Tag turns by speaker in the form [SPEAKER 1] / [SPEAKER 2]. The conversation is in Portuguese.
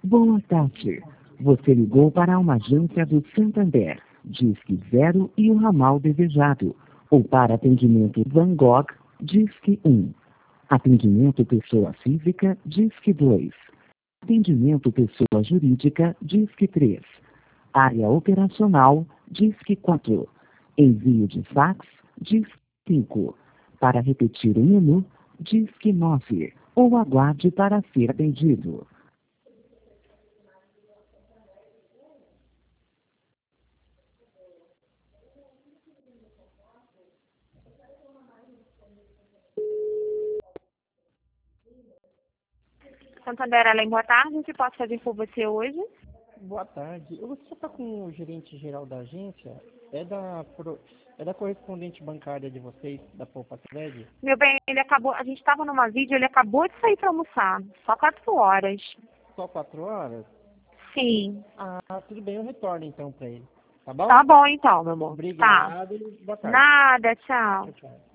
[SPEAKER 1] Boa tarde. Você ligou para uma agência do Santander, Disque 0 e o ramal desejado. Ou para atendimento Van Gogh, Disque 1. Atendimento pessoa física, Disque 2. Atendimento pessoa jurídica, Disque 3. Área operacional, Disque 4. Envio de fax, Disque 5. Para repetir o menu, Disque 9. Ou aguarde para ser atendido.
[SPEAKER 2] Santander, além, boa tarde. O que posso fazer por você hoje?
[SPEAKER 3] Boa tarde. Eu gostaria de estar com o gerente geral da agência. É da correspondente bancária de vocês, da Poupa Cred?
[SPEAKER 2] Meu bem, ele acabou, a gente estava numa vídeo, ele acabou de sair para almoçar. Só 4 horas.
[SPEAKER 3] Só 4 horas?
[SPEAKER 2] Sim.
[SPEAKER 3] Ah, tudo bem, eu retorno então para ele. Tá bom?
[SPEAKER 2] Tá bom então, meu amor. Tá.
[SPEAKER 3] Obrigado e boa tarde.
[SPEAKER 2] Nada, tchau.
[SPEAKER 3] Tchau, tchau.